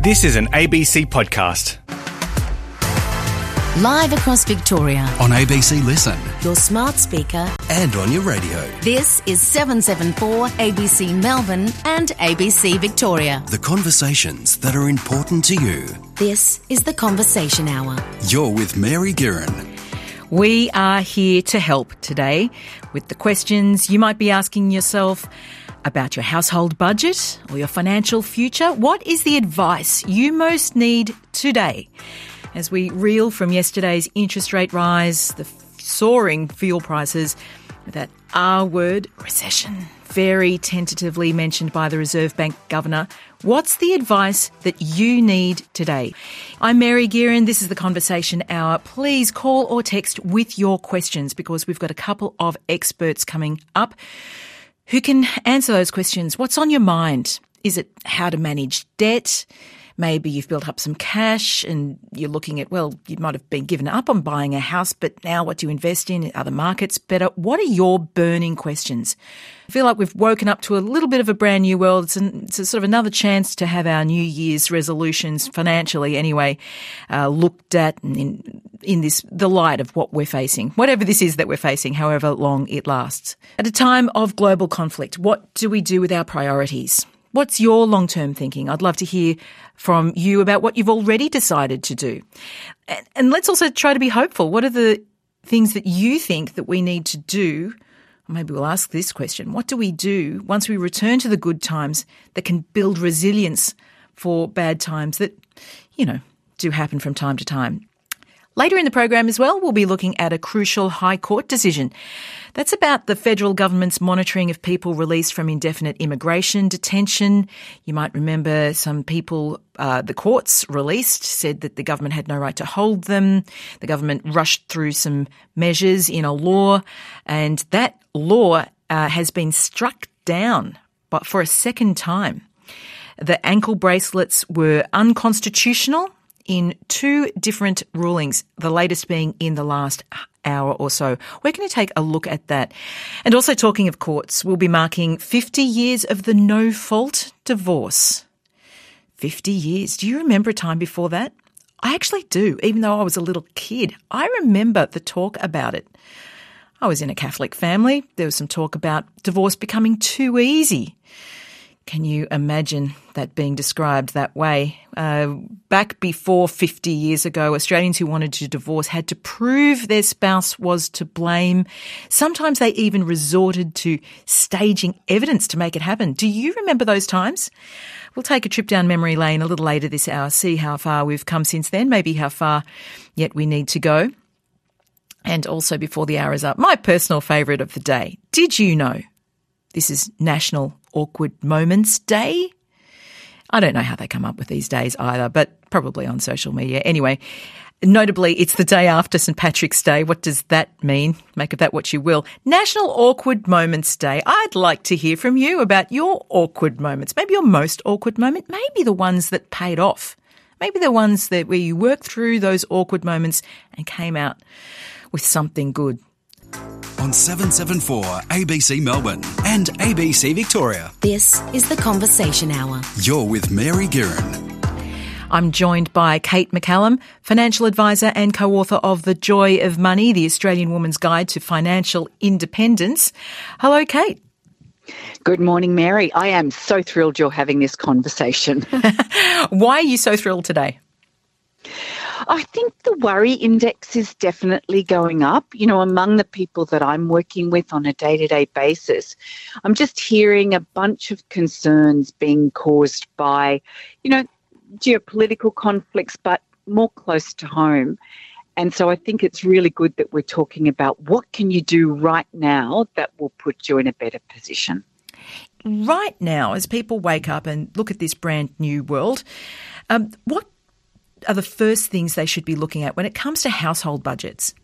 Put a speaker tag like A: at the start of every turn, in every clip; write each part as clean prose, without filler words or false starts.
A: This is an ABC podcast.
B: Live across Victoria,
C: On ABC Listen
B: your smart speaker.
C: and on your radio.
B: This is 774 ABC Melbourne and ABC Victoria.
C: The conversations that are important to you.
B: This is the Conversation Hour.
C: You're with Mary Guerin.
D: We are here to help today with the questions you might be asking yourself about your household budget or your financial future. What is the advice you most need today? As we reel from yesterday's interest rate rise, the soaring fuel prices, that R word, recession, very tentatively mentioned by the Reserve Bank Governor. What's the advice that you need today? I'm Mary Guerin. This is the Conversation Hour. Please call or text with your questions because we've got a couple of experts coming up who can answer those questions. What's on your mind? Is it how to manage debt? Maybe you've built up some cash and you're looking at, well, you might have been given up on buying a house, but now what do you invest in? Are the markets better? What are your burning questions? I feel like we've woken up to a little bit of a brand new world. It's a sort of another chance to have our New Year's resolutions, financially anyway, looked at in the light of what we're facing, whatever this is that we're facing, however long it lasts. At a time of global conflict, what do we do with our priorities? What's your long-term thinking? I'd love to hear from you about what you've already decided to do. And let's also try to be hopeful. What are the things that you think that we need to do? Or maybe we'll ask this question. What do we do once we return to the good times that can build resilience for bad times that, do happen from time to time? Later in the program as well, we'll be looking at a crucial High Court decision. That's about the federal government's monitoring of people released from indefinite immigration detention. You might remember some people the courts released said that the government had no right to hold them. The government rushed through some measures in a law, and that law has been struck down but for a second time. The ankle bracelets were unconstitutional in two different rulings, the latest being in the last hour or so. We're going to take a look at that. And also talking of courts, we'll be marking 50 years of the no-fault divorce. 50 years. Do you remember a time before that? I actually do, even though I was a little kid. I remember the talk about it. I was in a Catholic family. There was some talk about divorce becoming too easy. Can you imagine that being described that way? Back before 50 years ago, Australians who wanted to divorce had to prove their spouse was to blame. Sometimes they even resorted to staging evidence to make it happen. Do you remember those times? We'll take a trip down memory lane a little later this hour, see how far we've come since then, maybe how far yet we need to go. And also before the hour is up, my personal favourite of the day. Did you know this is National Awkward Moments Day? I don't know how they come up with these days either, but probably on social media. Anyway, notably, it's the day after St. Patrick's Day. What does that mean? Make of that what you will. National Awkward Moments Day. I'd like to hear from you about your awkward moments. Maybe your most awkward moment. Maybe the ones that paid off. Maybe the ones where you worked through those awkward moments and came out with something good.
C: On 774 ABC Melbourne and ABC Victoria.
B: This is the Conversation Hour.
C: You're with Mary Guerin.
D: I'm joined by Kate McCallum, financial advisor and co-author of The Joy of Money, the Australian Woman's Guide to Financial Independence. Hello, Kate.
E: Good morning, Mary. I am so thrilled you're having this conversation.
D: Why are you so thrilled today?
E: I think the worry index is definitely going up. Among the people that I'm working with on a day-to-day basis, I'm just hearing a bunch of concerns being caused by, geopolitical conflicts, but more close to home. And so I think it's really good that we're talking about what can you do right now that will put you in a better position.
D: Right now, as people wake up and look at this brand new world, what are the first things they should be looking at when it comes to household budgets?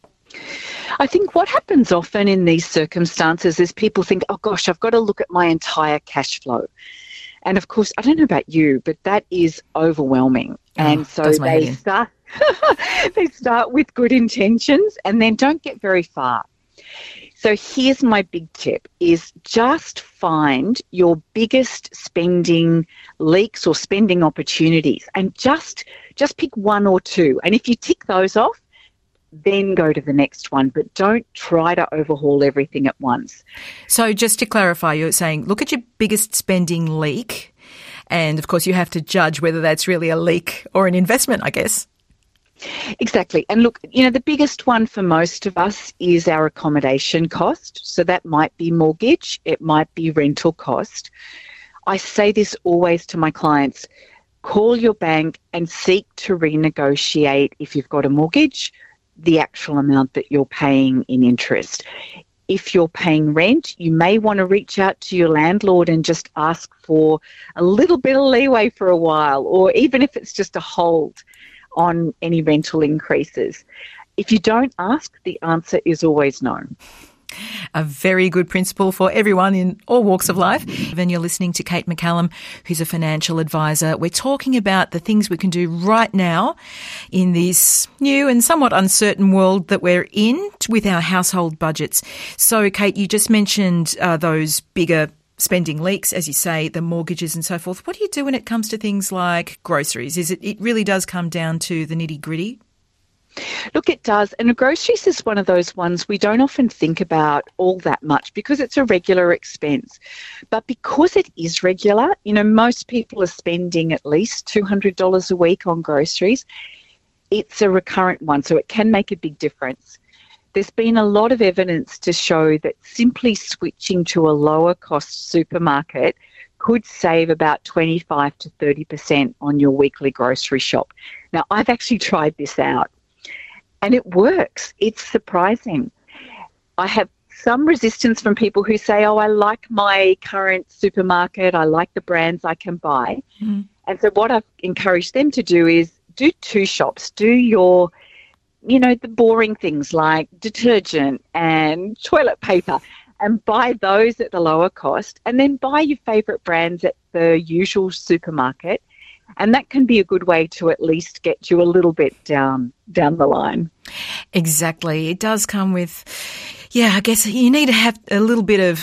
E: I think what happens often in these circumstances is people think, oh gosh, I've got to look at my entire cash flow. And of course, I don't know about you, but that is overwhelming. And so they start with good intentions and then don't get very far. So here's my big tip is just find your biggest spending leaks or spending opportunities and just pick one or two. And if you tick those off, then go to the next one, but don't try to overhaul everything at once.
D: So just to clarify, you're saying look at your biggest spending leak, and of course you have to judge whether that's really a leak or an investment, I guess.
E: Exactly. And look, the biggest one for most of us is our accommodation cost. So that might be mortgage, it might be rental cost. I say this always to my clients, call your bank and seek to renegotiate, if you've got a mortgage, the actual amount that you're paying in interest. If you're paying rent, you may want to reach out to your landlord and just ask for a little bit of leeway for a while, or even if it's just a hold on any rental increases. If you don't ask, the answer is always no.
D: A very good principle for everyone in all walks of life. And you're listening to Kate McCallum, who's a financial advisor. We're talking about the things we can do right now in this new and somewhat uncertain world that we're in with our household budgets. So, Kate, you just mentioned those bigger spending leaks, as you say, the mortgages and so forth. What do you do when it comes to things like groceries? It really does come down to the nitty-gritty?
E: Look, it does. And groceries is one of those ones we don't often think about all that much because it's a regular expense. But because it is regular, most people are spending at least $200 a week on groceries. It's a recurrent one, so it can make a big difference. There's been a lot of evidence to show that simply switching to a lower cost supermarket could save about 25 to 30% on your weekly grocery shop. Now, I've actually tried this out and it works. It's surprising. I have some resistance from people who say, I like my current supermarket. I like the brands I can buy. Mm. And so what I've encouraged them to do is do two shops. Do your the boring things like detergent and toilet paper and buy those at the lower cost, and then buy your favourite brands at the usual supermarket. And that can be a good way to at least get you a little bit down the line.
D: Exactly. It does come with, I guess you need to have a little bit of,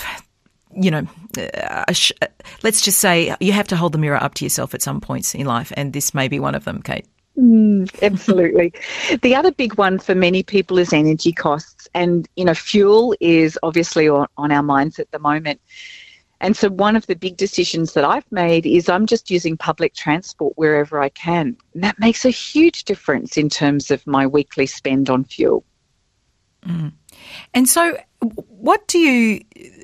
D: let's just say you have to hold the mirror up to yourself at some points in life, and this may be one of them, Kate.
E: Absolutely. The other big one for many people is energy costs. And, fuel is obviously on our minds at the moment. And so one of the big decisions that I've made is I'm just using public transport wherever I can. And that makes a huge difference in terms of my weekly spend on fuel.
D: Mm. And so what do you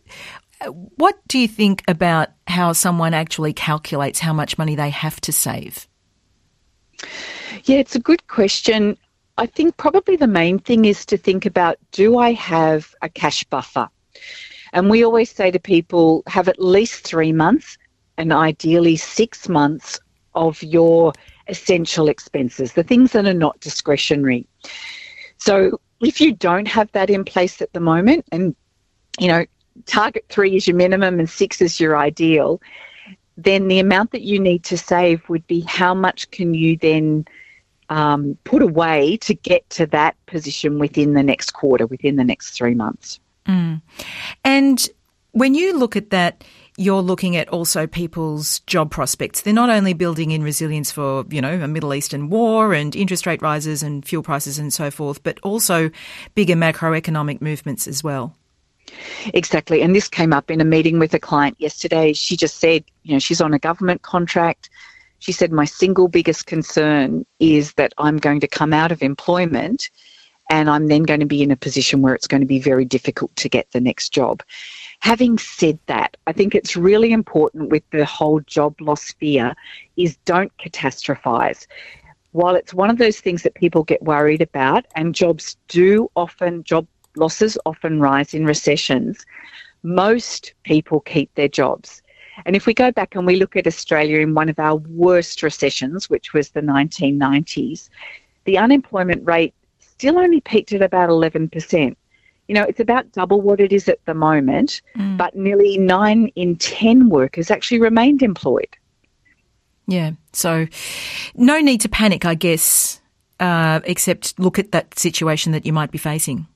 D: think about how someone actually calculates how much money they have to save?
E: Yeah, it's a good question. I think probably the main thing is to think about, do I have a cash buffer? And we always say to people, have at least 3 months and ideally 6 months of your essential expenses, the things that are not discretionary. So if you don't have that in place at the moment, and, target 3 is your minimum and 6 is your ideal, then the amount that you need to save would be how much can you then put away to get to that position within the next quarter, within the next 3 months.
D: Mm. And when you look at that, you're looking at also people's job prospects. They're not only building in resilience for, a Middle Eastern war and interest rate rises and fuel prices and so forth, but also bigger macroeconomic movements as well.
E: Exactly. And this came up in a meeting with a client yesterday. She just said, she's on a government contract. She said, my single biggest concern is that I'm going to come out of employment and I'm then going to be in a position where it's going to be very difficult to get the next job. Having said that, I think it's really important with the whole job loss fear is don't catastrophize. While it's one of those things that people get worried about, and job losses often rise in recessions, most people keep their jobs. And if we go back and we look at Australia in one of our worst recessions, which was the 1990s, the unemployment rate still only peaked at about 11%. It's about double what it is at the moment, but nearly 9 in 10 workers actually remained employed.
D: Yeah, so no need to panic, I guess, except look at that situation that you might be facing.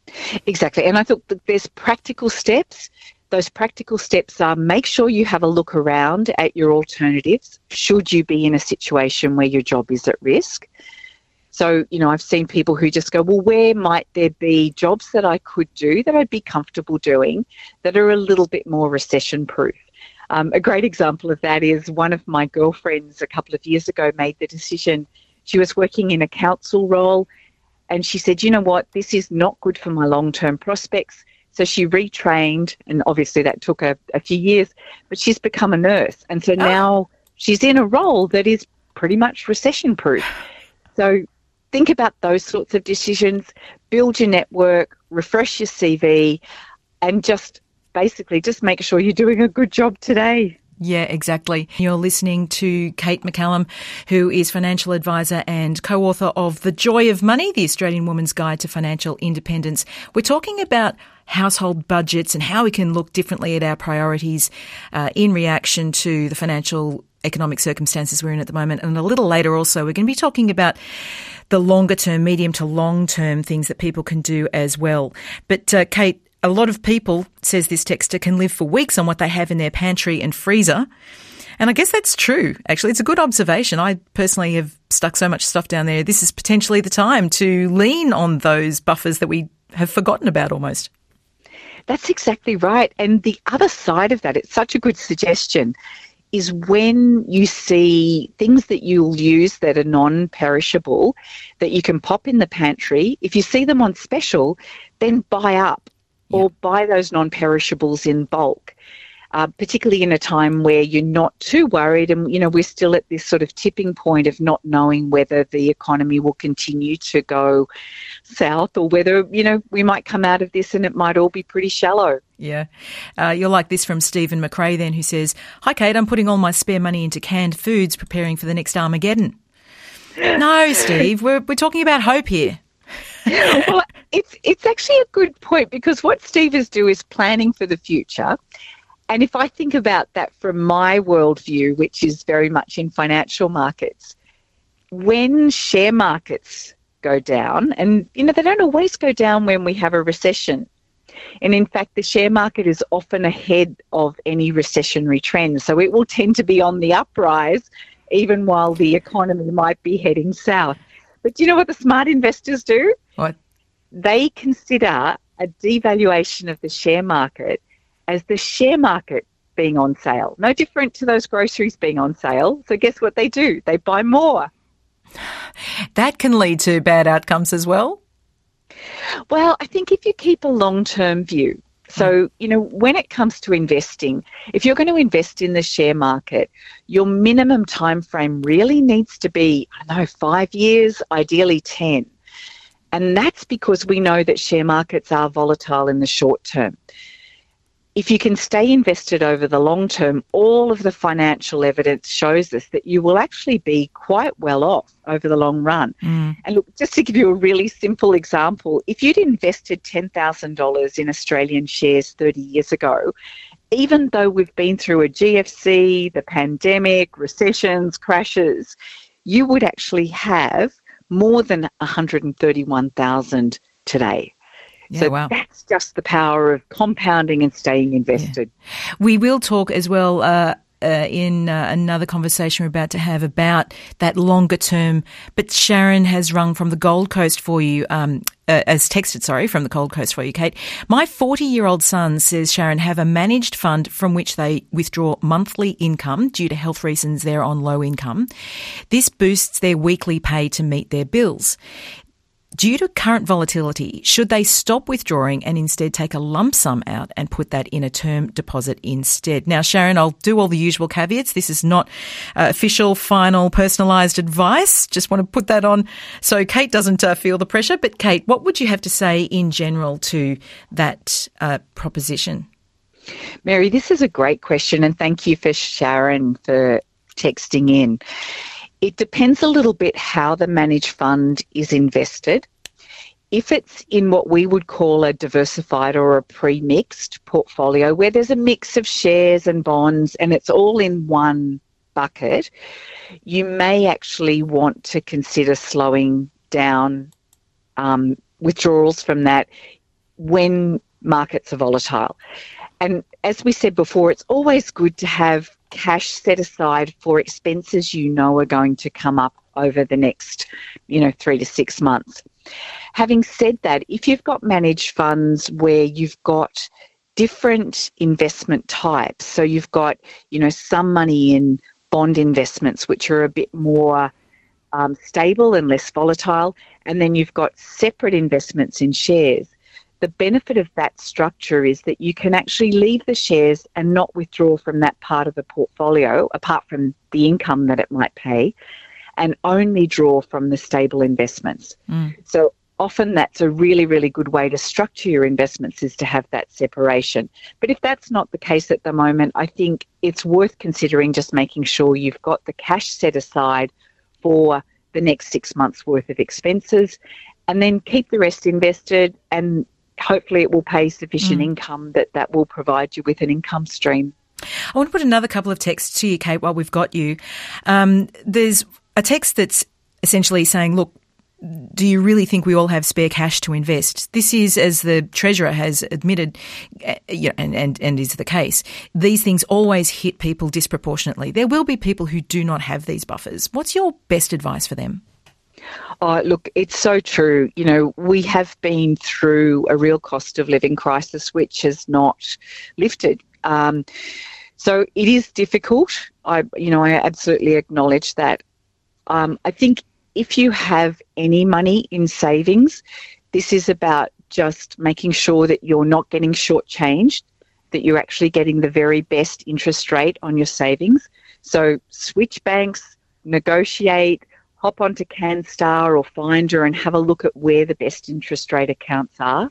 E: Exactly. And I thought that there's practical steps. Those practical steps are make sure you have a look around at your alternatives should you be in a situation where your job is at risk. So, I've seen people who just go, well, where might there be jobs that I could do that I'd be comfortable doing that are a little bit more recession-proof? A great example of that is one of my girlfriends a couple of years ago made the decision. She was working in a council role and she said, you know what, this is not good for my long-term prospects. So she retrained, and obviously that took a few years, but she's become a nurse. And so now she's in a role that is pretty much recession-proof. So think about those sorts of decisions, build your network, refresh your CV, and just make sure you're doing a good job today.
D: Yeah, exactly. You're listening to Kate McCallum, who is financial advisor and co-author of The Joy of Money, the Australian Woman's Guide to Financial Independence. We're talking about household budgets and how we can look differently at our priorities in reaction to the financial economic circumstances we're in at the moment. And a little later also, we're going to be talking about the longer term, medium to long term things that people can do as well. But Kate, a lot of people, says this texter, can live for weeks on what they have in their pantry and freezer. And I guess that's true. Actually, it's a good observation. I personally have stuck so much stuff down there. This is potentially the time to lean on those buffers that we have forgotten about almost.
E: That's exactly right. And the other side of that, it's such a good suggestion, is when you see things that you'll use that are non-perishable, that you can pop in the pantry, if you see them on special, then buy up. Or buy those non-perishables in bulk, particularly in a time where you're not too worried and, we're still at this sort of tipping point of not knowing whether the economy will continue to go south or whether, we might come out of this and it might all be pretty shallow.
D: Yeah. You'll like this from Stephen McRae then, who says, "Hi, Kate, I'm putting all my spare money into canned foods, preparing for the next Armageddon." No, Steve, we're talking about hope here.
E: Well, it's actually a good point because what Steve is doing is planning for the future. And if I think about that from my worldview, which is very much in financial markets, when share markets go down, and, they don't always go down when we have a recession. And in fact, the share market is often ahead of any recessionary trend. So it will tend to be on the uprise, even while the economy might be heading south. But do you know what the smart investors do?
D: What?
E: They consider a devaluation of the share market as the share market being on sale. No different to those groceries being on sale. So guess what they do? They buy more.
D: That can lead to bad outcomes as well.
E: Well, I think if you keep a long-term view, so, when it comes to investing, if you're going to invest in the share market, your minimum time frame really needs to be, 5 years, ideally 10. And that's because we know that share markets are volatile in the short term. If you can stay invested over the long term, all of the financial evidence shows us that you will actually be quite well off over the long run. And look, just to give you a really simple example, if you'd invested $10,000 in Australian shares 30 years ago, even though we've been through a GFC, the pandemic, recessions, crashes, you would actually have more than 131,000 today.
D: Yeah,
E: so
D: wow.
E: That's just the power of compounding and staying invested.
D: Yeah. We will talk as well in another conversation we're about to have about that longer term. But Sharon has rung from the Gold Coast for you, from the Gold Coast for you, Kate. My 40-year-old son, says Sharon, have a managed fund from which they withdraw monthly income due to health reasons. They're on low income. This boosts their weekly pay to meet their bills. Due to current volatility, should they stop withdrawing and instead take a lump sum out and put that in a term deposit instead? Now, Sharon, I'll do all the usual caveats. This is not official, final, personalised advice. Just want to put that on so Kate doesn't feel the pressure. But Kate, what would you have to say in general to that proposition?
E: Mary, this is a great question, and thank you for Sharon for texting in. It depends a little bit how the managed fund is invested. If it's in what we would call a diversified or a pre-mixed portfolio, where there's a mix of shares and bonds and it's all in one bucket, you may actually want to consider slowing down withdrawals from that when markets are volatile. And as we said before, it's always good to have cash set aside for expenses you know are going to come up over the next, 3 to 6 months. Having said that, if you've got managed funds where you've got different investment types, so you've got, some money in bond investments, which are a bit more stable and less volatile, and then you've got separate investments in shares. The benefit of that structure is that you can actually leave the shares and not withdraw from that part of the portfolio, apart from the income that it might pay, and only draw from the stable investments. So often that's a really, really good way to structure your investments, is to have that separation. But if that's not the case at the moment, I think it's worth considering just making sure you've got the cash set aside for the next 6 months worth of expenses, and then keep the rest invested, and hopefully it will pay sufficient income that will provide you with an income stream.
D: I want to put another couple of texts to you, Kate, while we've got you. There's a text that's essentially saying, look, do you really think we all have spare cash to invest? This is, as the Treasurer has admitted, and is the case, these things always hit people disproportionately. There will be people who do not have these buffers. What's your best advice for them?
E: Oh, look, it's so true. We have been through a real cost of living crisis, which has not lifted. So it is difficult. I absolutely acknowledge that. I think if you have any money in savings, this is about just making sure that you're not getting shortchanged, that you're actually getting the very best interest rate on your savings. So switch banks, negotiate, hop onto CanStar or Finder and have a look at where the best interest rate accounts are.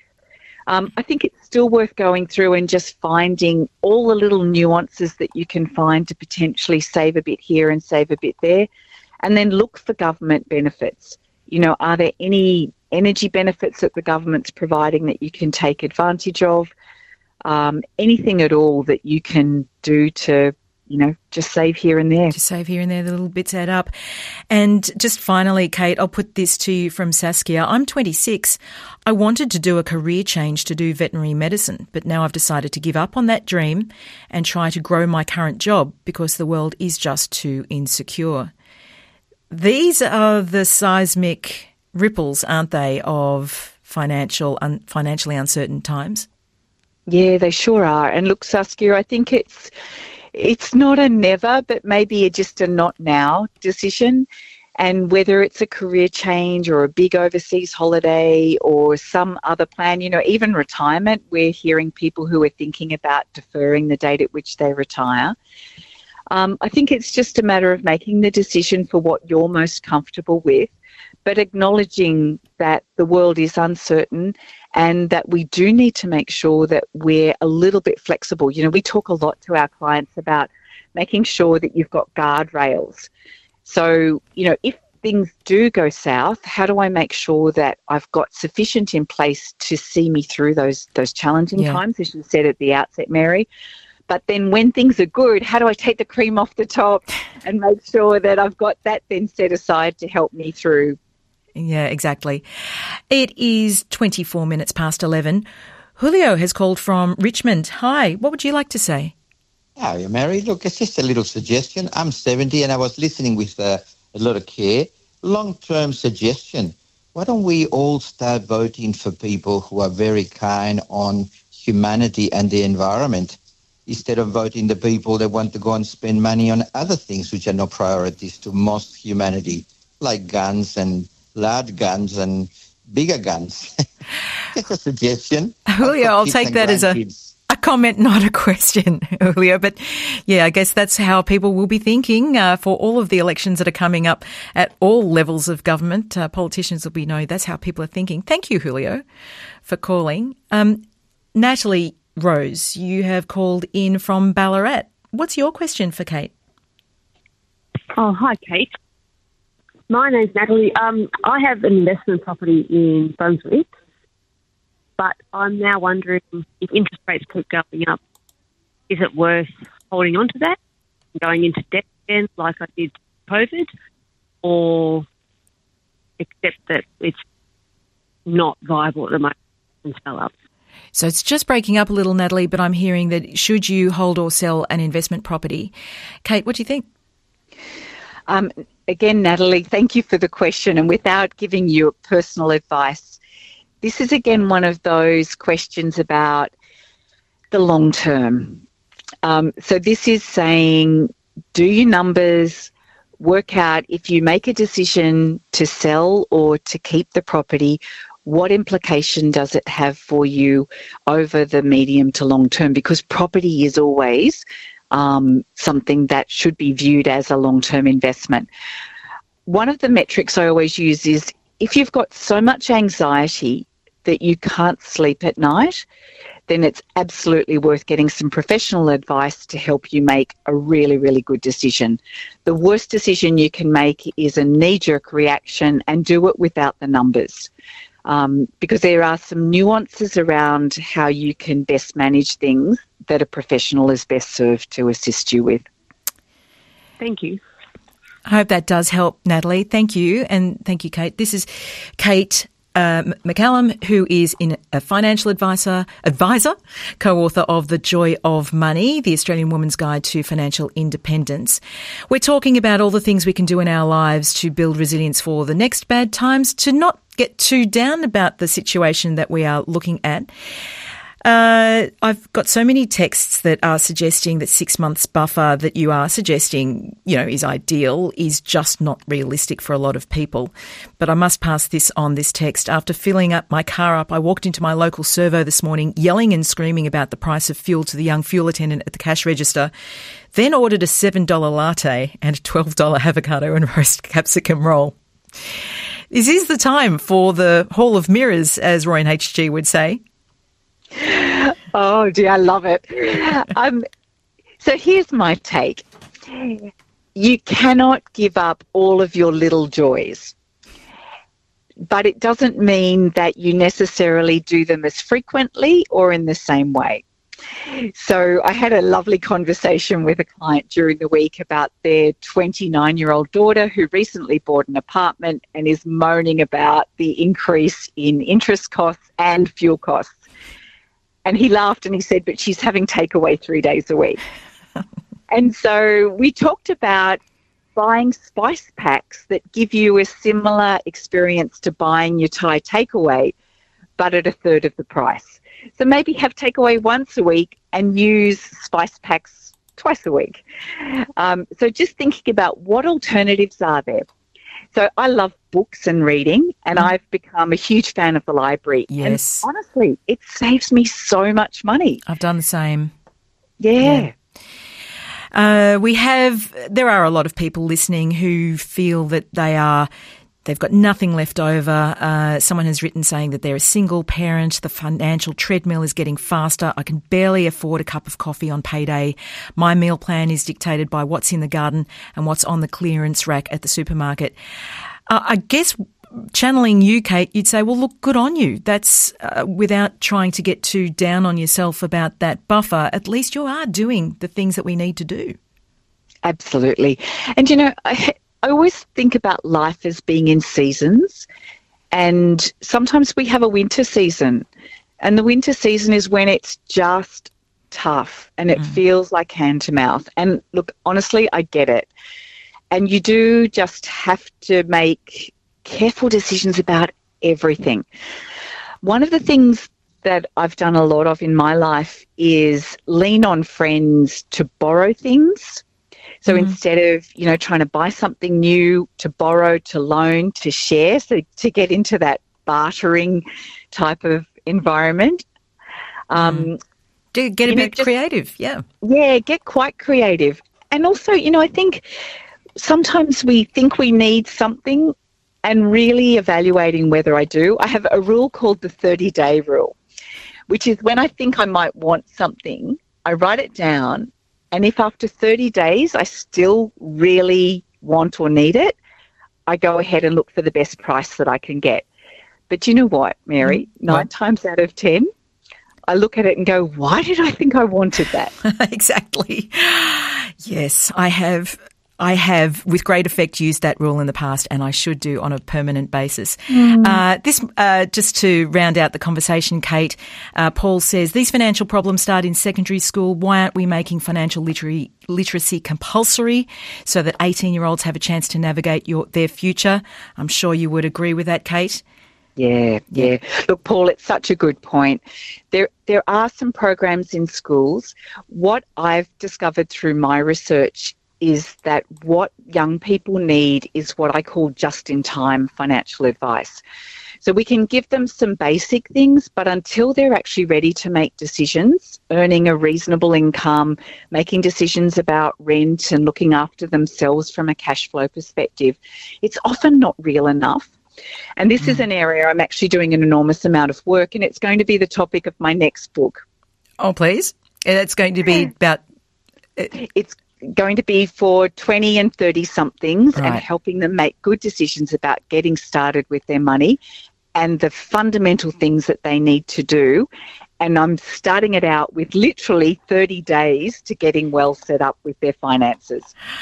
E: I think it's still worth going through and just finding all the little nuances that you can find to potentially save a bit here and save a bit there. And then look for government benefits. Are there any energy benefits that the government's providing that you can take advantage of? Anything at all that you can do to, just save here and there.
D: To save here and there, the little bits add up. And just finally, Kate, I'll put this to you from Saskia. I'm 26. I wanted to do a career change to do veterinary medicine, but now I've decided to give up on that dream and try to grow my current job because the world is just too insecure. These are the seismic ripples, aren't they, of financially uncertain times?
E: Yeah, they sure are. And look, Saskia, I think it's not a never, but maybe just a not now decision. And whether it's a career change or a big overseas holiday or some other plan, even retirement, we're hearing people who are thinking about deferring the date at which they retire. I think it's just a matter of making the decision for what you're most comfortable with, but acknowledging that the world is uncertain and that we do need to make sure that we're a little bit flexible. We talk a lot to our clients about making sure that you've got guardrails. So, if things do go south, how do I make sure that I've got sufficient in place to see me through those challenging times, as you said at the outset, Mary? But then when things are good, how do I take the cream off the top and make sure that I've got that then set aside to help me through?
D: Yeah, exactly. It is 24 minutes past 11. Julio has called from Richmond. Hi, what would you like to say?
F: Hi, Mary. Look, it's just a little suggestion. I'm 70 and I was listening with a lot of care. Long-term suggestion. Why don't we all start voting for people who are very kind on humanity and the environment, instead of voting the people that want to go and spend money on other things which are not priorities to most humanity, like guns and large guns and bigger guns. Just a suggestion.
D: Julio, I'll take that as a comment, not a question, Julio. But yeah, I guess that's how people will be thinking for all of the elections that are coming up at all levels of government. Politicians will be knowing that's how people are thinking. Thank you, Julio, for calling. Natalie Rose, you have called in from Ballarat. What's your question for Kate?
G: Oh, hi, Kate. My name's Natalie. I have an investment property in Brunswick, but I'm now wondering if interest rates keep going up, is it worth holding on to that and going into debt again like I did COVID, or accept that it's not viable at the moment and sell up.
D: So it's just breaking up a little, Natalie, but I'm hearing that should you hold or sell an investment property? Kate, what do you think?
E: Again, Natalie, thank you for the question. And without giving you personal advice, this is again one of those questions about the long term. So this is saying, do your numbers, work out if you make a decision to sell or to keep the property, what implication does it have for you over the medium to long term? Because property is always something that should be viewed as a long-term investment. One of the metrics I always use is if you've got so much anxiety that you can't sleep at night, then it's absolutely worth getting some professional advice to help you make a really, really good decision. The worst decision you can make is a knee-jerk reaction and do it without the numbers. Because there are some nuances around how you can best manage things that a professional is best served to assist you with.
G: Thank you.
D: I hope that does help, Natalie. Thank you. And thank you, Kate. This is Kate McCallum, who is a financial advisor, co-author of The Joy of Money, the Australian Woman's Guide to Financial Independence. We're talking about all the things we can do in our lives to build resilience for the next bad times, to not get too down about the situation that we are looking at. I've got so many texts that are suggesting that 6 months buffer that you are suggesting, is ideal, is just not realistic for a lot of people. But I must pass this text. After filling up my car up, I walked into my local servo this morning, yelling and screaming about the price of fuel to the young fuel attendant at the cash register, then ordered a $7 latte and a $12 avocado and roast capsicum roll. This is the time for the Hall of Mirrors, as Roy and HG would say.
E: Oh, dear, I love it. So here's my take. You cannot give up all of your little joys, but it doesn't mean that you necessarily do them as frequently or in the same way. So I had a lovely conversation with a client during the week about their 29-year-old daughter who recently bought an apartment and is moaning about the increase in interest costs and fuel costs. And he laughed and he said, but she's having takeaway 3 days a week. And so we talked about buying spice packs that give you a similar experience to buying your Thai takeaway, but at a third of the price. So maybe have takeaway once a week and use spice packs twice a week. So just thinking about what alternatives are there. So I love books and reading, and I've become a huge fan of the library.
D: Yes.
E: And honestly, it saves me so much money.
D: I've done the same.
E: Yeah.
D: There are a lot of people listening who feel that they've got nothing left over. Someone has written saying that they're a single parent. The financial treadmill is getting faster. I can barely afford a cup of coffee on payday. My meal plan is dictated by what's in the garden and what's on the clearance rack at the supermarket. I guess channeling you, Kate, you'd say, well, look, good on you. That's without trying to get too down on yourself about that buffer. At least you are doing the things that we need to do.
E: Absolutely. And, I always think about life as being in seasons, and sometimes we have a winter season, and the winter season is when it's just tough and it feels like hand to mouth. And look, honestly, I get it. And you do just have to make careful decisions about everything. One of the things that I've done a lot of in my life is lean on friends to borrow things. So instead of, trying to buy something new, to borrow, to loan, to share, so to get into that bartering type of environment.
D: Get a bit creative, yeah.
E: Yeah, get quite creative. And also, I think sometimes we think we need something, and really evaluating whether I do. I have a rule called the 30-day rule, which is when I think I might want something, I write it down. And if after 30 days I still really want or need it, I go ahead and look for the best price that I can get. But you know what, Mary? 9 times out of 10, I look at it and go, why did I think I wanted that?
D: Exactly. Yes, I have I have, with great effect, used that rule in the past, and I should do on a permanent basis. Just to round out the conversation, Kate, Paul says, these financial problems start in secondary school. Why aren't we making financial literacy compulsory so that 18-year-olds have a chance to navigate their future? I'm sure you would agree with that, Kate.
E: Yeah. Look, Paul, it's such a good point. There are some programs in schools. What I've discovered through my research is that what young people need is what I call just-in-time financial advice. So we can give them some basic things, but until they're actually ready to make decisions, earning a reasonable income, making decisions about rent and looking after themselves from a cash flow perspective, it's often not real enough. And this is an area I'm actually doing an enormous amount of work, and it's going to be the topic of my next book.
D: Oh, please. It's going to be about...
E: It's going to be for 20 and 30-somethings
D: Right.
E: and helping them make good decisions about getting started with their money and the fundamental things that they need to do. And I'm starting it out with literally 30 days to getting well set up with their finances.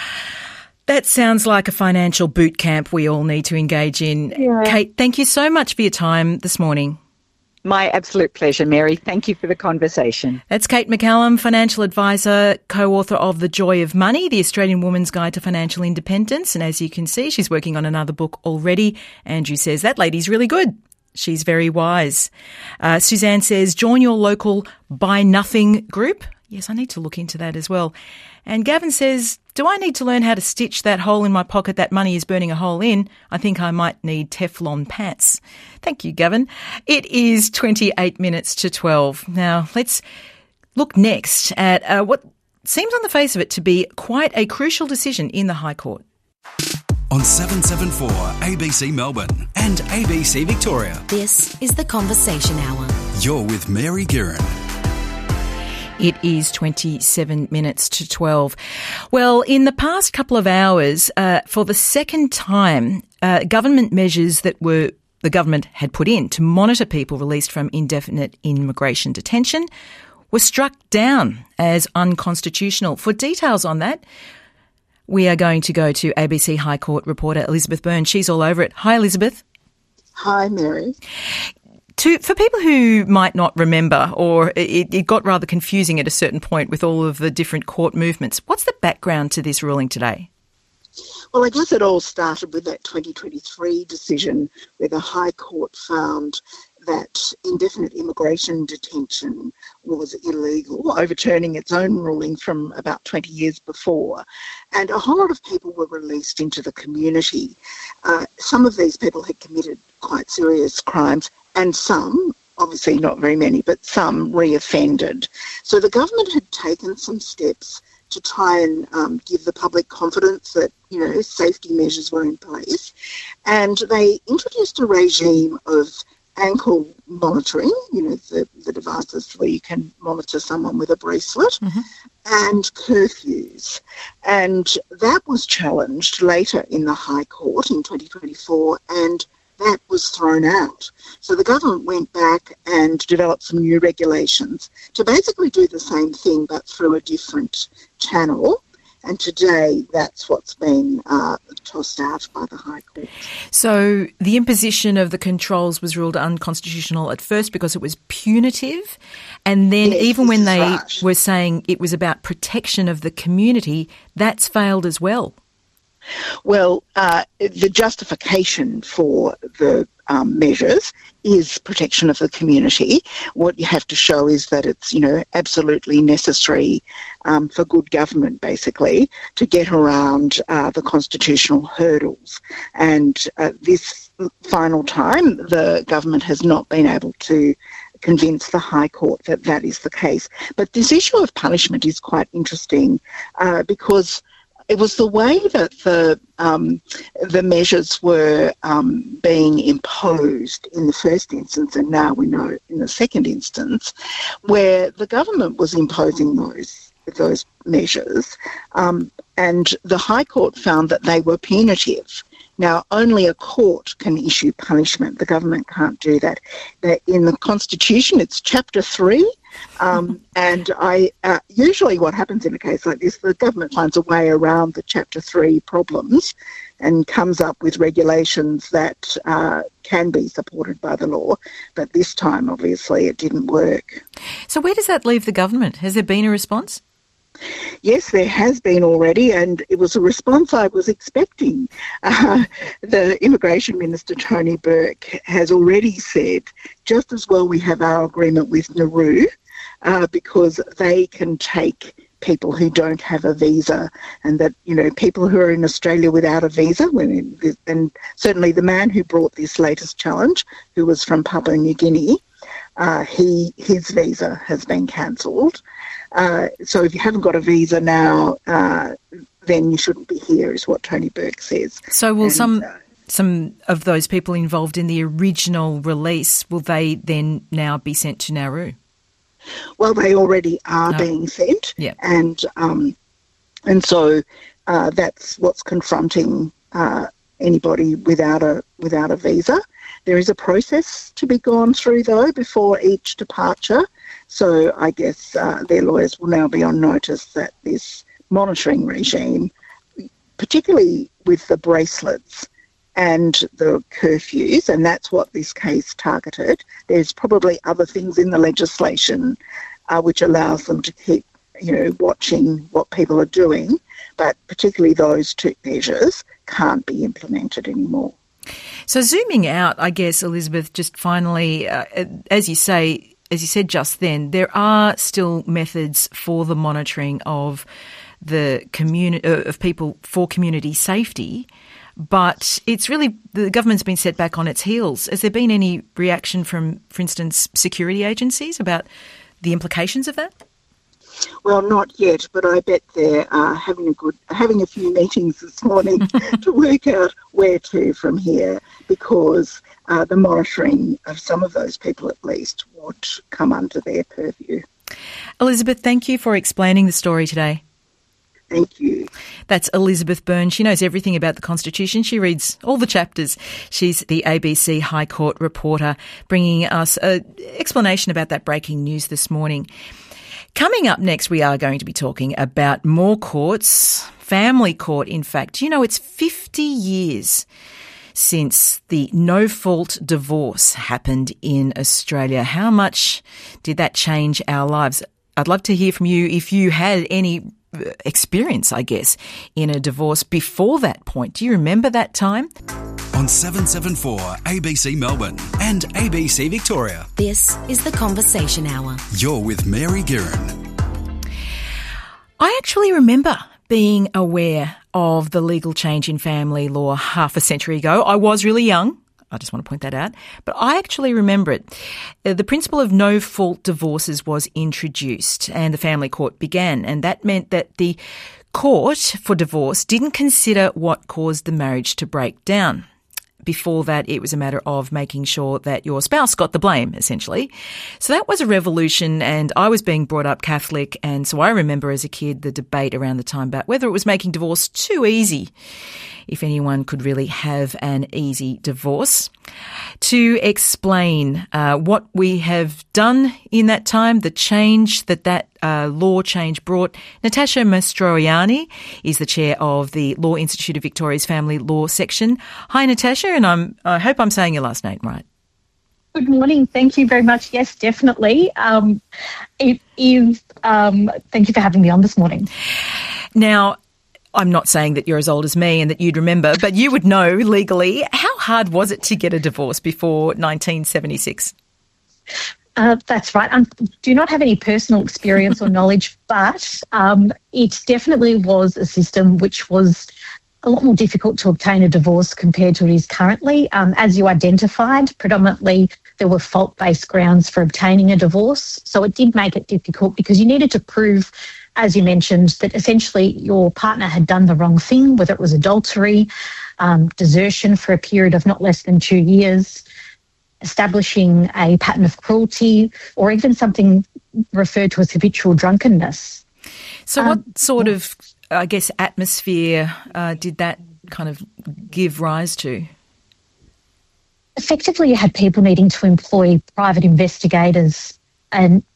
D: That sounds like a financial boot camp we all need to engage in.
E: Yeah.
D: Kate, thank you so much for your time this morning.
E: My absolute pleasure, Mary. Thank you for the conversation.
D: That's Kate McCallum, financial advisor, co-author of The Joy of Money, The Australian Woman's Guide to Financial Independence. And as you can see, she's working on another book already. Andrew says, that lady's really good. She's very wise. Suzanne says, join your local Buy Nothing group. Yes, I need to look into that as well. And Gavin says, do I need to learn how to stitch that hole in my pocket that money is burning a hole in? I think I might need Teflon pants. Thank you, Gavin. It is 28 minutes to 12. Now, let's look next at what seems on the face of it to be quite a crucial decision in the High Court.
C: On 774 ABC Melbourne and ABC Victoria.
B: This is the Conversation Hour.
C: You're with Mary Guerin.
D: It is 27 minutes to 12. Well, in the past couple of hours, for the second time, government measures that the government had put in to monitor people released from indefinite immigration detention were struck down as unconstitutional. For details on that, we are going to go to ABC High Court reporter Elizabeth Byrne. She's all over it. Hi, Elizabeth.
H: Hi, Mary.
D: For people who might not remember, or it got rather confusing at a certain point with all of the different court movements, what's the background to this ruling today?
H: Well, I guess it all started with that 2023 decision where the High Court found that indefinite immigration detention was illegal, overturning its own ruling from about 20 years before. And a whole lot of people were released into the community. Some of these people had committed quite serious crimes, and some, obviously not very many, but some reoffended. So the government had taken some steps to try and give the public confidence that, safety measures were in place. And they introduced a regime of ankle monitoring, the devices where you can monitor someone with a bracelet, and curfews. And that was challenged later in the High Court in 2024, and that was thrown out. So the government went back and developed some new regulations to basically do the same thing but through a different channel. And today that's what's been tossed out by the High Court.
D: So the imposition of the controls was ruled unconstitutional at first because it was punitive. And then even when they were saying it was about protection of the community, that's failed as well.
H: Well, the justification for the measures is protection of the community. What you have to show is that it's, absolutely necessary for good government, basically, to get around the constitutional hurdles. And this final time, the government has not been able to convince the High Court that that is the case. But this issue of punishment is quite interesting because it was the way that the measures were being imposed in the first instance, and now we know in the second instance, where the government was imposing those measures, and the High Court found that they were punitive. Now, only a court can issue punishment. The government can't do that. In the Constitution, it's Chapter 3 And usually what happens in a case like this, the government finds a way around the Chapter 3 problems and comes up with regulations that can be supported by the law. But this time, obviously, it didn't work.
D: So where does that leave the government? Has there been a response?
H: Yes, there has been already, and it was a response I was expecting. The Immigration Minister, Tony Burke, has already said, just as well we have our agreement with Nauru, because they can take people who don't have a visa, and that, people who are in Australia without a visa, and certainly the man who brought this latest challenge, who was from Papua New Guinea, his visa has been cancelled. So if you haven't got a visa now, then you shouldn't be here, is what Tony Burke says.
D: So will some of those people involved in the original release, will they then now be sent to Nauru?
H: Well, they already are being sent, and so that's what's confronting anybody without a visa. There is a process to be gone through, though, before each departure. So I guess their lawyers will now be on notice that this monitoring regime, particularly with the bracelets and the curfews, and that's what this case targeted. There's probably other things in the legislation which allows them to keep, watching what people are doing, but particularly those two measures can't be implemented anymore.
D: So zooming out, I guess, Elizabeth, just finally, as you said just then, there are still methods for the monitoring of the community of people for community safety, but it's really the government's been set back on its heels. Has there been any reaction from, for instance, security agencies about the implications of that?
H: Well, not yet, but I bet they're having a few meetings this morning to work out where to from here, because the monitoring of some of those people at least would come under their purview.
D: Elizabeth, thank you for explaining the story today.
H: Thank you.
D: That's Elizabeth Byrne. She knows everything about the Constitution. She reads all the chapters. She's the ABC High Court reporter, bringing us an explanation about that breaking news this morning. Coming up next, we are going to be talking about more courts, family court, in fact. It's 50 years since the no-fault divorce happened in Australia. How much did that change our lives? I'd love to hear from you if you had any experience, I guess, in a divorce before that point. Do you remember that time?
C: On 774 ABC Melbourne and ABC Victoria.
B: This is The Conversation Hour.
C: You're with Mary Guerin.
D: I actually remember being aware of the legal change in family law half a century ago. I was really young. I just want to point that out. But I actually remember it. The principle of no-fault divorces was introduced and the family court began. And that meant that the court for divorce didn't consider what caused the marriage to break down. Before that, it was a matter of making sure that your spouse got the blame, essentially. So that was a revolution, and I was being brought up Catholic, and so I remember as a kid the debate around the time about whether it was making divorce too easy, if anyone could really have an easy divorce. To explain what we have done in that time, the change that law change brought, Natasha Mastroianni is the chair of the Law Institute of Victoria's Family Law Section. Hi, Natasha, and I hope I'm saying your last name right.
I: Good morning. Thank you very much. Yes, definitely. It is. Thank you for having me on this morning.
D: Now, I'm not saying that you're as old as me and that you'd remember, but you would know legally. How hard was it to get a divorce before 1976?
I: That's right. I do not have any personal experience or knowledge, but it definitely was a system which was a lot more difficult to obtain a divorce compared to what it is currently. As you identified, predominantly there were fault-based grounds for obtaining a divorce. So it did make it difficult because you needed to prove, as you mentioned, that essentially your partner had done the wrong thing, whether it was adultery, desertion for a period of not less than 2 years, establishing a pattern of cruelty, or even something referred to as habitual drunkenness.
D: So what sort of, I guess, atmosphere did that kind of give rise to?
I: Effectively, you had people needing to employ private investigators and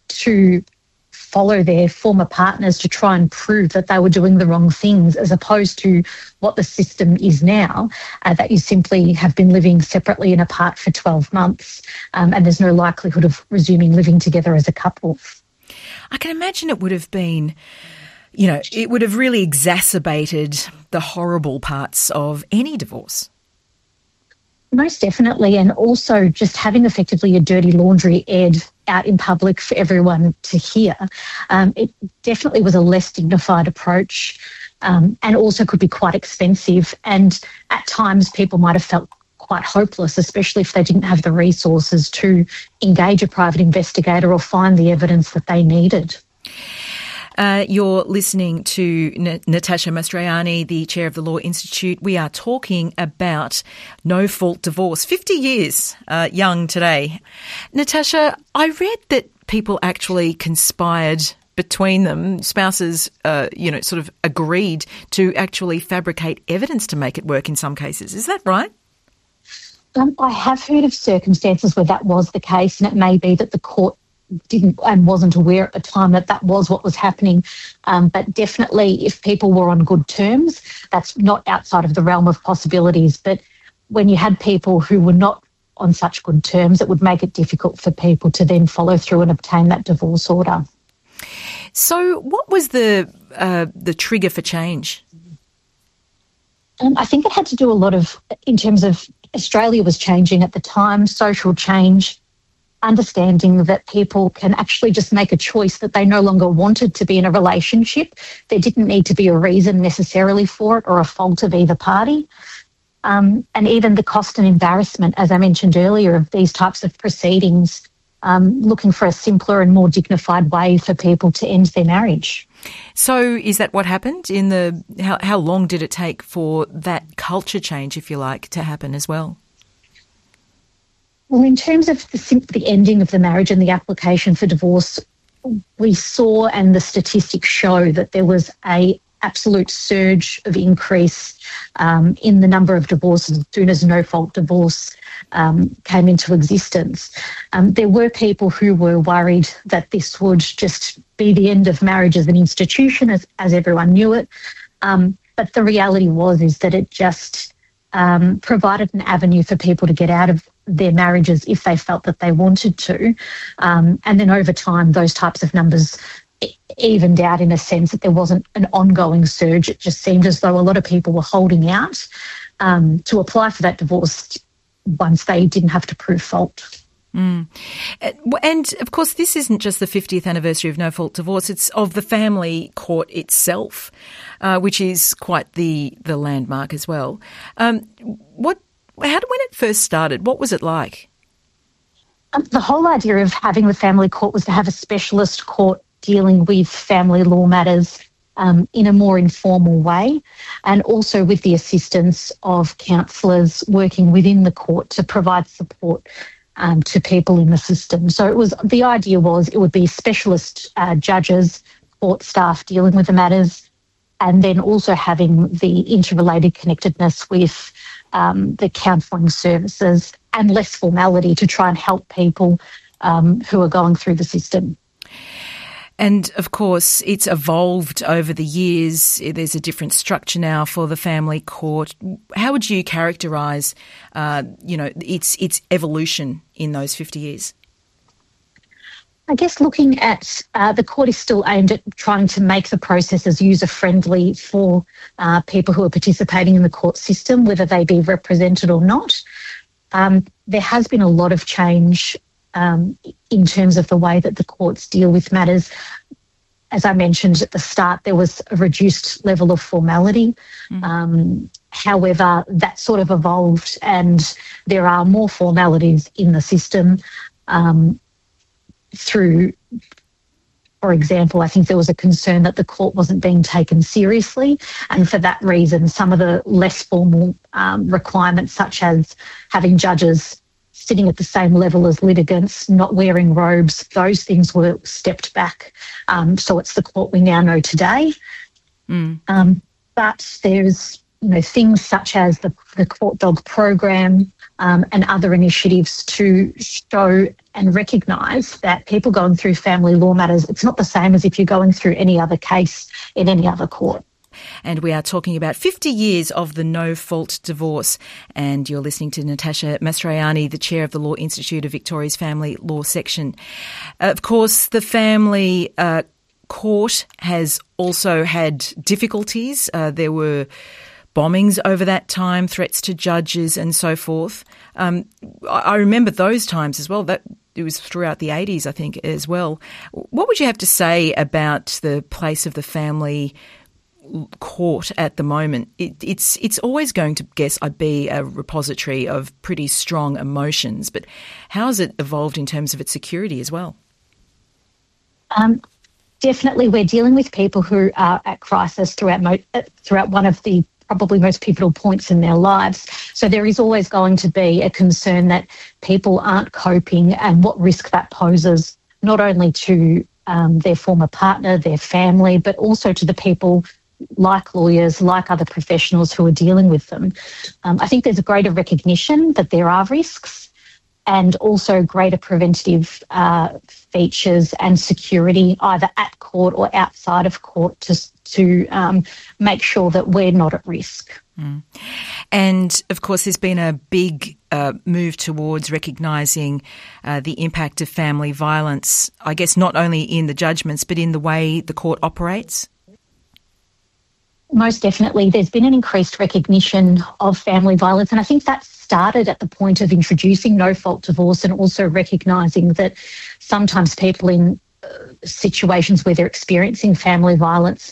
I: to follow their former partners to try and prove that they were doing the wrong things, as opposed to what the system is now, that you simply have been living separately and apart for 12 months and there's no likelihood of resuming living together as a couple.
D: I can imagine it would have been, it would have really exacerbated the horrible parts of any divorce.
I: Most definitely, and also just having effectively a dirty laundry aired out in public for everyone to hear. It definitely was a less dignified approach and also could be quite expensive. And at times people might have felt quite hopeless, especially if they didn't have the resources to engage a private investigator or find the evidence that they needed.
D: You're listening to Natasha Mastroianni, the chair of the Law Institute. We are talking about no-fault divorce, 50 years young today. Natasha, I read that people actually conspired between them, spouses, sort of agreed to actually fabricate evidence to make it work in some cases. Is that right?
I: I have heard of circumstances where that was the case, and it may be that the court didn't and wasn't aware at the time that that was what was happening. But definitely if people were on good terms, that's not outside of the realm of possibilities. But when you had people who were not on such good terms, it would make it difficult for people to then follow through and obtain that divorce order.
D: So what was the trigger for change?
I: I think it had to do a lot of, in terms of Australia was changing at the time, social change, understanding that people can actually just make a choice that they no longer wanted to be in a relationship. There didn't need to be a reason necessarily for it or a fault of either party. And even the cost and embarrassment, as I mentioned earlier, of these types of proceedings, looking for a simpler and more dignified way for people to end their marriage.
D: So is that what happened in how long did it take for that culture change, if you like, to happen as well?
I: Well, in terms of the ending of the marriage and the application for divorce, we saw, and the statistics show, that there was a absolute surge of increase in the number of divorces as soon as no-fault divorce came into existence. There were people who were worried that this would just be the end of marriage as an institution, as everyone knew it. But the reality is that it just provided an avenue for people to get out of their marriages if they felt that they wanted to. And then over time, those types of numbers evened out in a sense that there wasn't an ongoing surge. It just seemed as though a lot of people were holding out to apply for that divorce once they didn't have to prove fault.
D: Mm. And, of course, this isn't just the 50th anniversary of no-fault divorce. It's of the family court itself, which is quite the landmark as well. When it first started, what was it like?
I: The whole idea of having the family court was to have a specialist court dealing with family law matters in a more informal way, and also with the assistance of counsellors working within the court to provide support to people in the system. So the idea was it would be specialist judges, court staff dealing with the matters, and then also having the interrelated connectedness with the counselling services and less formality to try and help people who are going through the system.
D: And, of course, it's evolved over the years. There's a different structure now for the family court. How would you characterise, its evolution in those 50 years?
I: I guess looking at the court is still aimed at trying to make the processes user-friendly for people who are participating in the court system, whether they be represented or not. There has been a lot of change in terms of the way that the courts deal with matters. As I mentioned at the start, there was a reduced level of formality. However, that sort of evolved and there are more formalities in the system through, for example, I think there was a concern that the court wasn't being taken seriously, and for that reason some of the less formal requirements, such as having judges sitting at the same level as litigants, not wearing robes, those things were stepped back. So it's the court we now know today. But there's things such as the Court Dog program and other initiatives to show and recognise that people going through family law matters, it's not the same as if you're going through any other case in any other court.
D: And we are talking about 50 years of the no-fault divorce. And you're listening to Natasha Mastroianni, the chair of the Law Institute of Victoria's Family Law Section. Of course, the family court has also had difficulties. There were bombings over that time, threats to judges and so forth. I remember those times as well. That it was throughout the 80s, I think, as well. What would you have to say about the place of the family court at the moment? It's always going to, be a repository of pretty strong emotions, but how has it evolved in terms of its security as well?
I: Definitely, we're dealing with people who are at crisis throughout one of the probably most pivotal points in their lives. So there is always going to be a concern that people aren't coping and what risk that poses not only to their former partner, their family, but also to the people like lawyers, like other professionals who are dealing with them. I think there's a greater recognition that there are risks and also greater preventative features and security either at court or outside of court to make sure that we're not at risk.
D: Mm. And, of course, there's been a big move towards recognising the impact of family violence, I guess not only in the judgments but in the way the court operates.
I: Most definitely. There's been an increased recognition of family violence, and I think that started at the point of introducing no-fault divorce and also recognising that sometimes people in situations where they're experiencing family violence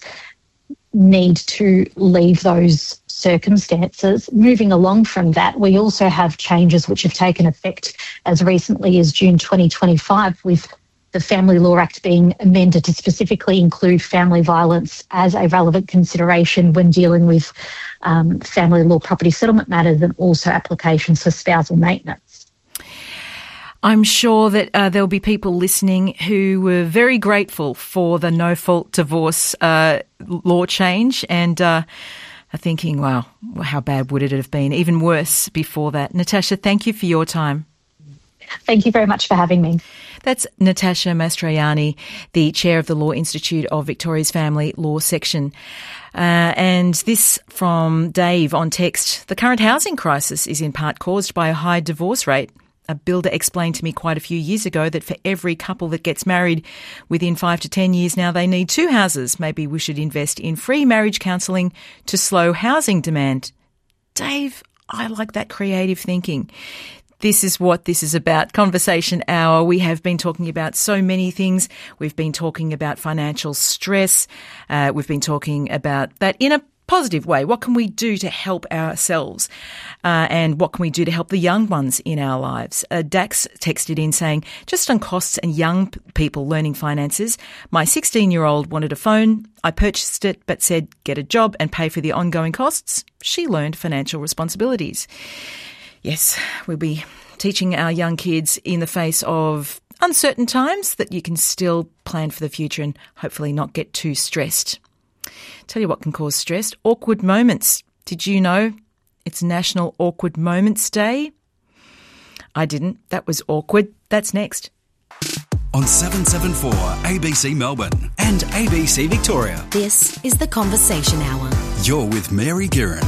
I: need to leave those circumstances. Moving along from that, we also have changes which have taken effect as recently as June 2025 with the Family Law Act being amended to specifically include family violence as a relevant consideration when dealing with family law property settlement matters and also applications for spousal maintenance.
D: I'm sure that there'll be people listening who were very grateful for the no-fault divorce law change and are thinking, wow, how bad would it have been? Even worse before that. Natasha, thank you for your time.
I: Thank you very much for having me.
D: That's Natasha Mastroianni, the chair of the Law Institute of Victoria's Family Law Section. And this from Dave on text. The current housing crisis is in part caused by a high divorce rate. A builder explained to me quite a few years ago that for every couple that gets married within 5 to 10 years now, they need 2 houses. Maybe we should invest in free marriage counselling to slow housing demand. Dave, I like that creative thinking. This is what this is about. Conversation Hour. We have been talking about so many things. We've been talking about financial stress. We've been talking about that in a positive way. What can we do to help ourselves? And what can we do to help the young ones in our lives? Dax texted in saying, just on costs and young people learning finances, my 16-year-old wanted a phone. I purchased it but said, get a job and pay for the ongoing costs. She learned financial responsibilities. Yes, we'll be teaching our young kids in the face of uncertain times that you can still plan for the future and hopefully not get too stressed. Tell you what can cause stress, awkward moments. Did you know it's National Awkward Moments Day? I didn't. That was awkward. That's next.
C: On 774 ABC Melbourne and ABC Victoria.
B: This is The Conversation Hour.
C: You're with Mary Guerin.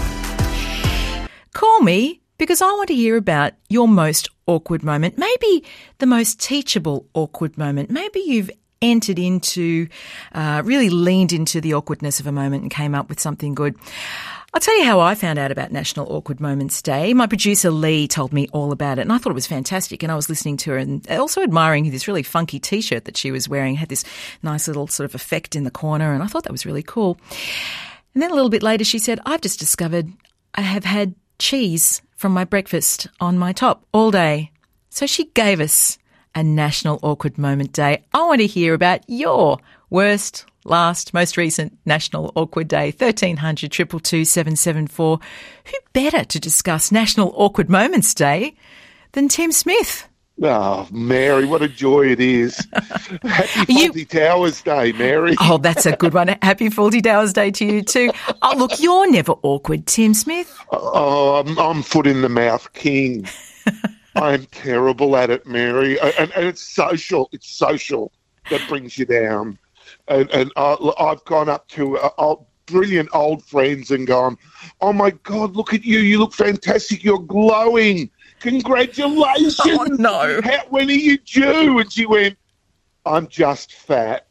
D: Call me because I want to hear about your most awkward moment, maybe the most teachable awkward moment. Maybe you've entered into, really leaned into the awkwardness of a moment and came up with something good. I'll tell you how I found out about National Awkward Moments Day. My producer Lee told me all about it and I thought it was fantastic, and I was listening to her and also admiring this really funky T-shirt that she was wearing. It had this nice little sort of effect in the corner and I thought that was really cool. And then a little bit later she said, I've just discovered I have had cheese from my breakfast on my top all day. So she gave us a National Awkward Moment Day. I want to hear about your worst, last, most recent National Awkward Day. 1300 222 774. Who better to discuss National Awkward Moments Day than Tim Smith?
J: Oh, Mary, what a joy it is. Happy Fawlty Towers Day, Mary.
D: Oh, that's a good one. Happy Fawlty Towers Day to you too. Oh, look, you're never awkward, Tim Smith.
J: Oh, I'm foot in the mouth king. I'm terrible at it, Mary. And it's social. It's social that brings you down. And I've gone up to brilliant old friends and gone, oh, my God, look at you. You look fantastic. You're glowing. Congratulations.
D: Oh, no.
J: When are you due? And she went, I'm just fat.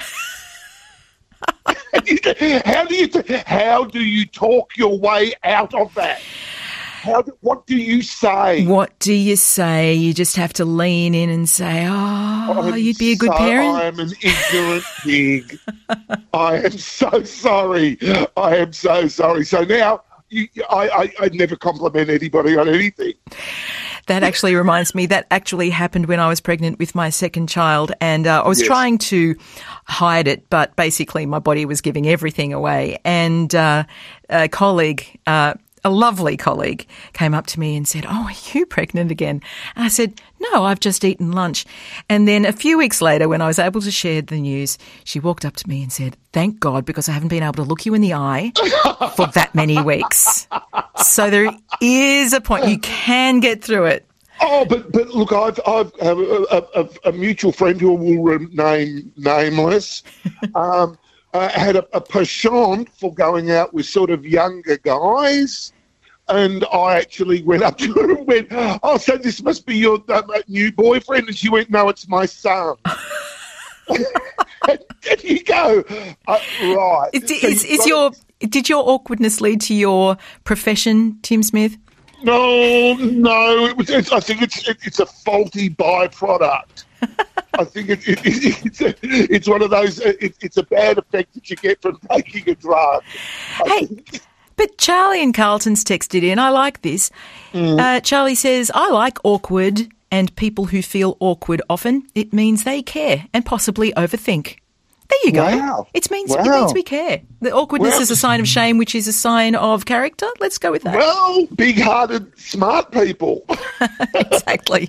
J: How do you talk your way out of that? What do you say?
D: What do you say? You just have to lean in and say, you'd be a good parent.
J: I am an ignorant pig. I am so sorry. I am so sorry. So now I never compliment anybody on anything.
D: That actually reminds me, that actually happened when I was pregnant with my second child, and I was trying to hide it, but basically my body was giving everything away. And a colleague, a lovely colleague, came up to me and said, oh, are you pregnant again? And I said, no, I've just eaten lunch. And then a few weeks later, when I was able to share the news, she walked up to me and said, thank God, because I haven't been able to look you in the eye for that many weeks. So there is a point. You can get through it.
J: Oh, but look, I've a mutual friend who will remain nameless had a penchant for going out with sort of younger guys. And I actually went up to her and went, oh, so this must be your new boyfriend? And she went, no, it's my son. And there you go. Right.
D: Did your awkwardness lead to your profession, Tim Smith?
J: No. I think it's a faulty byproduct. I think it's one of those. It's a bad effect that you get from taking a drug.
D: But Charlie in Carlton's texted in. I like this. Charlie says, I like awkward and people who feel awkward often. It means they care and possibly overthink. There you go.
J: Wow.
D: It means we care. The awkwardness is a sign of shame, which is a sign of character. Let's go with that.
J: Well, big-hearted, smart people.
D: Exactly.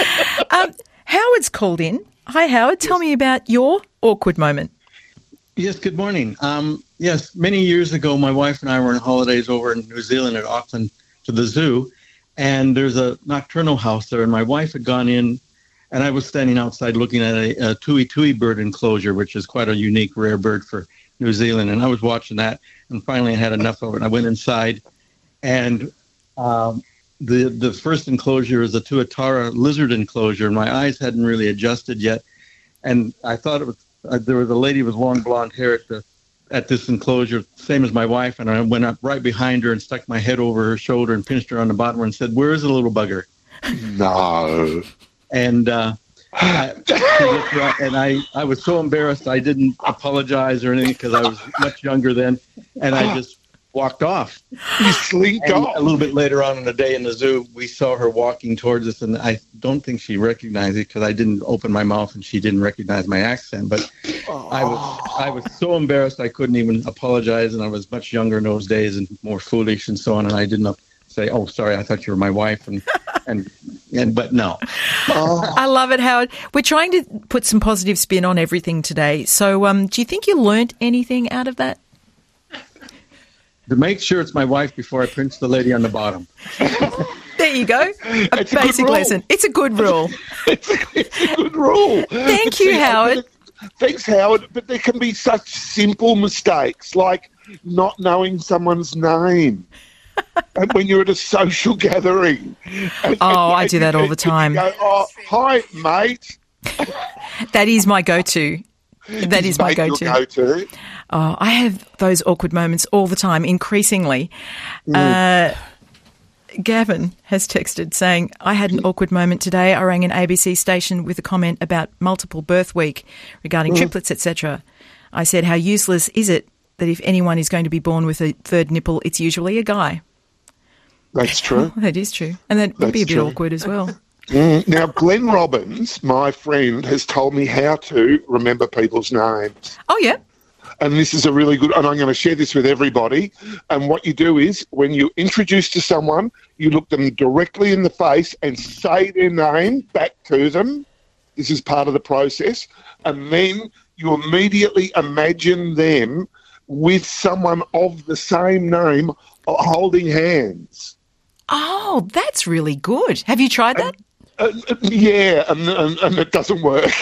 D: Howard's called in. Hi, Howard. Tell me about your awkward moment.
K: Yes, good morning. Yes, many years ago, my wife and I were on holidays over in New Zealand at Auckland to the zoo, and there's a nocturnal house there, and my wife had gone in, and I was standing outside looking at a tui bird enclosure, which is quite a unique, rare bird for New Zealand, and I was watching that, and finally I had enough of it, and I went inside, and the first enclosure is a tuatara lizard enclosure, and my eyes hadn't really adjusted yet, and I thought it was there was a lady with long blonde hair at this enclosure, same as my wife, and I went up right behind her and stuck my head over her shoulder and pinched her on the bottom and said, "Where is the little bugger?"
J: No.
K: And I was so embarrassed I didn't apologize or anything because I was much younger then, and I just walked off.
J: You slinked off.
K: A little bit later on in the day in the zoo, we saw her walking towards us, and I don't think she recognized it because I didn't open my mouth and she didn't recognize my accent. But I was so embarrassed I couldn't even apologize, and I was much younger in those days and more foolish and so on, and I didn't say, "Oh, sorry, I thought you were my wife," but no.
D: I love it, Howard. We're trying to put some positive spin on everything today. So, do you think you learnt anything out of that?
K: To make sure it's my wife before I pinch the lady on the bottom.
D: There you go. A basic lesson. It's a good rule.
J: It's a good rule.
D: Thank you, Howard.
J: Thanks, Howard. But there can be such simple mistakes like not knowing someone's name. And when you're at a social gathering.
D: I do that all the time.
J: You go, "Oh, hi, mate."
D: That is my go-to. That is my go-to.
J: Your go-to?
D: Oh, I have those awkward moments all the time, increasingly. Gavin has texted saying, I had an awkward moment today. I rang an ABC station with a comment about multiple birth week regarding triplets, etc. I said, how useless is it that if anyone is going to be born with a third nipple, it's usually a guy?
J: That's true.
D: That is true. And that would be a bit awkward as well.
J: Now, Glenn Robbins, my friend, has told me how to remember people's names.
D: Oh, yeah?
J: and this is a really good, and I'm going to share this with everybody. And what you do is, when you introduce to someone, you look them directly in the face and say their name back to them. This is part of the process. And then you immediately imagine them with someone of the same name holding hands.
D: Oh, that's really good. Have you tried that?
J: Yeah, and it doesn't work.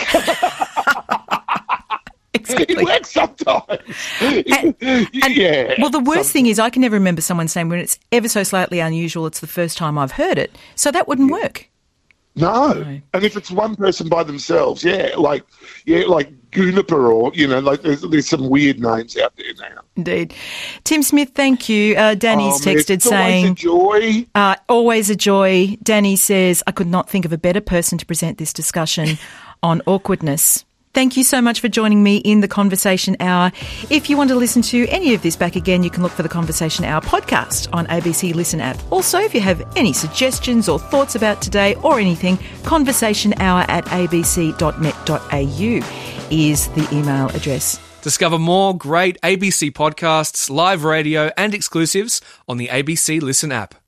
D: Exactly.
J: It works sometimes. Yeah.
D: Well, the worst thing is I can never remember someone saying when it's ever so slightly unusual, it's the first time I've heard it. So that wouldn't work.
J: No. And if it's one person by themselves, like Juniper or, like there's some weird names out there now.
D: Indeed. Tim Smith, thank you. Danny's texted saying...
J: Always a joy.
D: Always a joy. Danny says, I could not think of a better person to present this discussion on awkwardness. Thank you so much for joining me in the Conversation Hour. If you want to listen to any of this back again, you can look for the Conversation Hour podcast on ABC Listen app. Also, if you have any suggestions or thoughts about today or anything, conversationhour@abc.net.au is the email address.
A: Discover more great ABC podcasts, live radio and exclusives on the ABC Listen app.